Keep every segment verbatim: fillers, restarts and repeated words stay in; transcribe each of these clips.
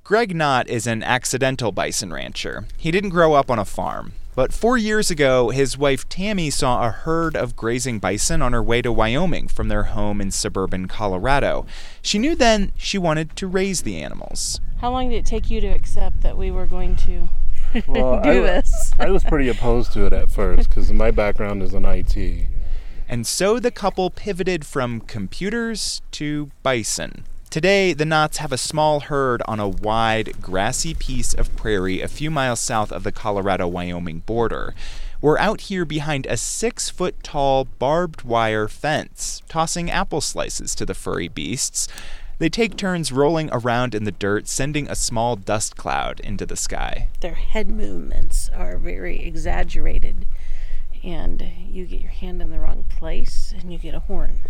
Greg Knott is an accidental bison rancher. He didn't grow up on a farm. But four years ago, his wife Tammy saw a herd of grazing bison on her way to Wyoming from their home in suburban Colorado. She knew then she wanted to raise the animals. How long did it take you to accept that we were going to well, do I, this? I was pretty opposed to it at first because my background is in I T. And so the couple pivoted from computers to bison. Today, the Knotts have a small herd on a wide, grassy piece of prairie a few miles south of the Colorado-Wyoming border. We're out here behind a six-foot-tall barbed wire fence, tossing apple slices to the furry beasts. They take turns rolling around in the dirt, sending a small dust cloud into the sky. Their head movements are very exaggerated, and you get your hand in the wrong place, and you get a horn.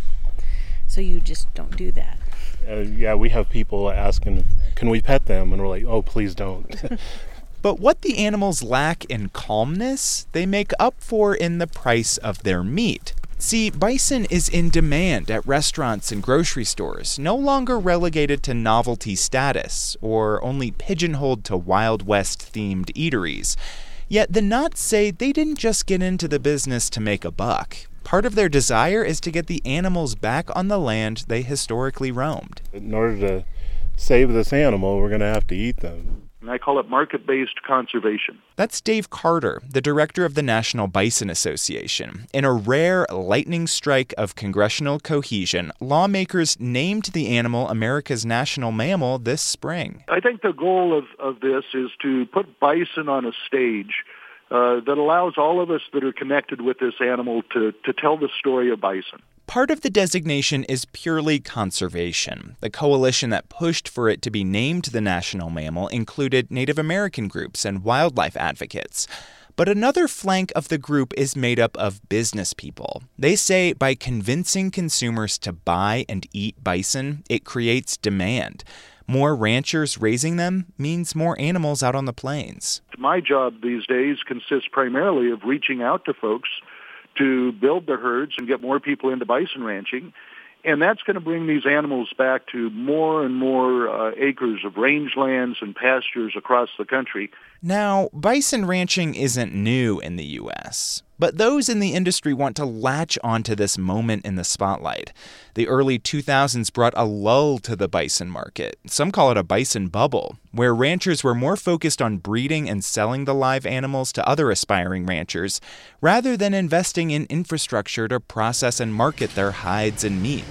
So you just don't do that. Uh, yeah, we have people asking, can we pet them? And we're like, oh, please don't. But what the animals lack in calmness, they make up for in the price of their meat. See, bison is in demand at restaurants and grocery stores, no longer relegated to novelty status or only pigeonholed to Wild West-themed eateries. Yet the Knotts say they didn't just get into the business to make a buck. Part of their desire is to get the animals back on the land they historically roamed. In order to save this animal, we're going to have to eat them. And I call it market-based conservation. That's Dave Carter, the director of the National Bison Association. In a rare lightning strike of congressional cohesion, lawmakers named the animal America's national mammal this spring. I think the goal of, of this is to put bison on a stage Uh, that allows all of us that are connected with this animal to, to tell the story of bison. Part of the designation is purely conservation. The coalition that pushed for it to be named the national mammal included Native American groups and wildlife advocates. But another flank of the group is made up of business people. They say by convincing consumers to buy and eat bison, it creates demand. More ranchers raising them means more animals out on the plains. My job these days consists primarily of reaching out to folks to build their herds and get more people into bison ranching. And that's going to bring these animals back to more and more uh, acres of rangelands and pastures across the country. Now, bison ranching isn't new in the U S, but those in the industry want to latch onto this moment in the spotlight. The early two thousands brought a lull to the bison market. Some call it a bison bubble, where ranchers were more focused on breeding and selling the live animals to other aspiring ranchers, rather than investing in infrastructure to process and market their hides and meat.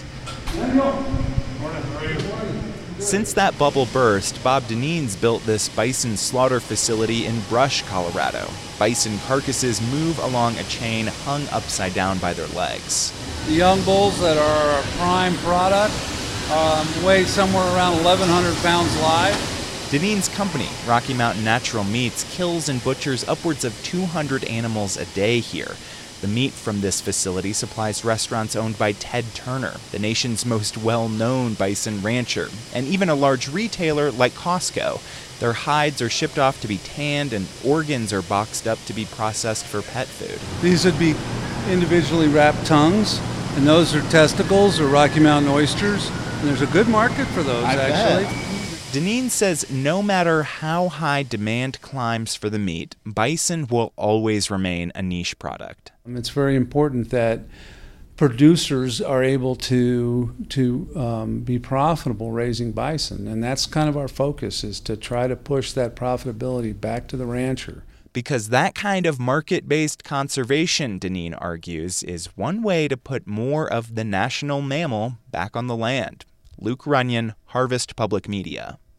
Since that bubble burst, Bob Dineen's built this bison slaughter facility in Brush, Colorado. Bison carcasses move along a chain hung upside down by their legs. The young bulls that are our prime product um, weigh somewhere around eleven hundred pounds live. Dineen's company, Rocky Mountain Natural Meats, kills and butchers upwards of two hundred animals a day here. The meat from this facility supplies restaurants owned by Ted Turner, the nation's most well-known bison rancher, and even a large retailer like Costco. Their hides are shipped off to be tanned, and organs are boxed up to be processed for pet food. These would be individually wrapped tongues, and those are testicles or Rocky Mountain oysters. And there's a good market for those, I actually. bet. Dineen says no matter how high demand climbs for the meat, bison will always remain a niche product. It's very important that producers are able to to um, be profitable raising bison, and that's kind of our focus, is to try to push that profitability back to the rancher. Because that kind of market-based conservation, Dineen argues, is one way to put more of the national mammal back on the land. Luke Runyon, Harvest Public Media.